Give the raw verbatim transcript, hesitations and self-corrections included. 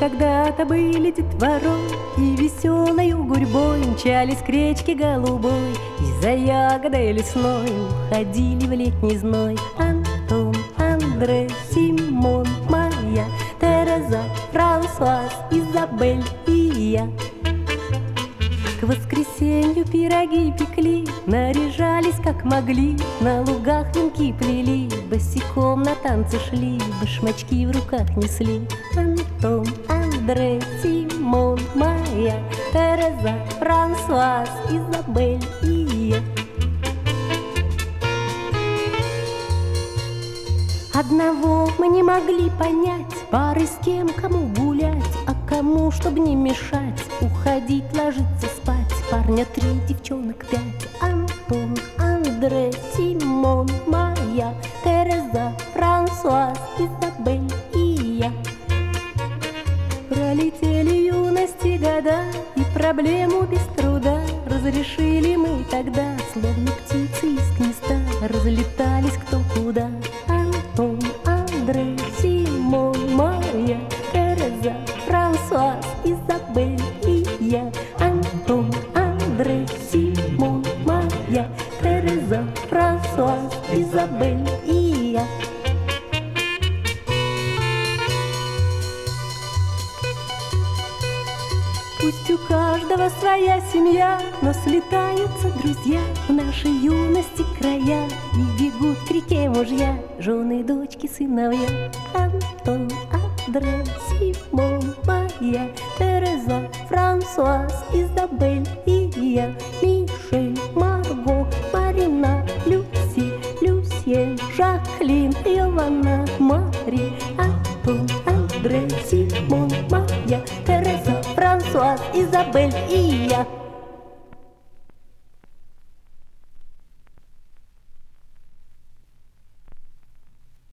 когда-то были детворой, и веселою гурьбой мчались к речке голубой, и за ягодой лесной уходили в летний зной. Антон, Андре, Симон, Майя, Тереза, Франсуаз, Изабель и я. К воскресенью пироги пекли, наряжались как могли, на лугах венки плели, босиком на танцы шли, башмачки в руках несли. Антон, Андре, Симон, Майя, Тереза, Франсуаз, Изабель и я. Одного мы не могли понять, пары с кем, кому гулять, а кому, чтоб не мешать, уходить, ложиться спать. Парня три, девчонок пять. Антон, Андре, Симон, Майя, Тереза, Франсуаз, Изабель и я. Пролетели юности года, и проблему без труда разрешили мы тогда, словно птицы из гнезда, разлетались кто куда. Антон, Андре, Симон, Майя, Тереза, Франсуаз, Изабель и я. Антон, Андре, Симон, Майя, Тереза, Франсуаз, Изабель и я. Пусть у каждого своя семья, но слетаются друзья в нашей юности края, и бегут к реке мужья, жены, дочки, сыновья. Антон, Андре, Симон, Майя, Тереза, Франсуаз, Изабель и я. Мишель, Марго, Марина, Люси, Люсьен, Жаклин, Йована, Мари. Антон, Андре, Симон, Майя, Тереза, Франсуаз, Изабель и я.